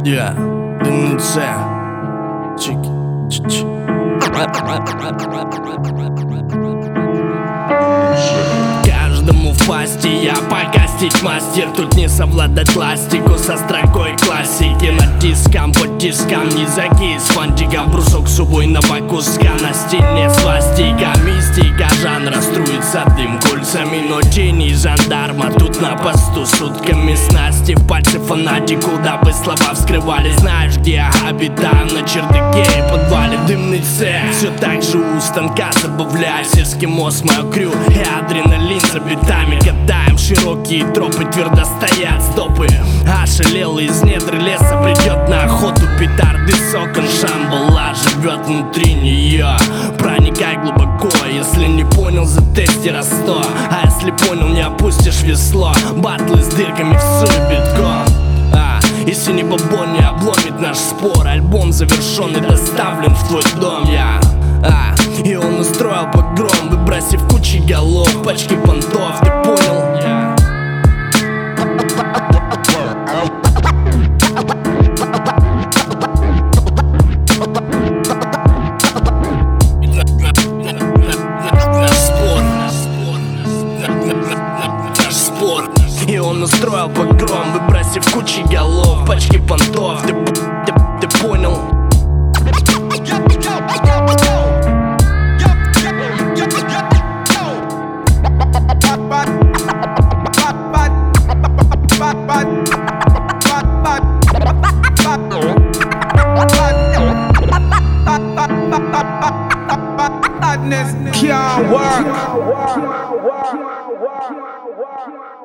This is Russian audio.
Yeah, ДНЦ. Чики, чики. Каждому в пасти я погостить мастер. Тут не совладать пластику со строкой классики. Над тиском, под тиском низаки из фантика. Брусок с убойного куска. На стене свастика. Мистика жанра струится дым кольцами. Но тени жандарма тут на посту сутками снасти. В пальцы фанатику, дабы слова вскрывали. Знаешь, где я обитаю? На чердаке и подвале. Дымный цех, все так же у станка забавляюсь. Эскимос, мое крю и адреналин за битами. Катаем широкие тропы, твердо стоят стопы. Ошалелый из недр леса придет на охоту. Петарды сокон Шамбала живет внутри нее. Проникай глубоко, если не понял, затести раз 100. А если понял, не опустишь весло. Батлы с дырками всуй битком. И синий бабон не обломит наш спор. Альбом завершен и доставлен в твой дом. И он устроил погром, выбросив кучи голов, пачки понтов, ты понял? Наш спор. И он устроил погром, выбросив кучи голов, пачки понтов, ты понял? Madness can't work.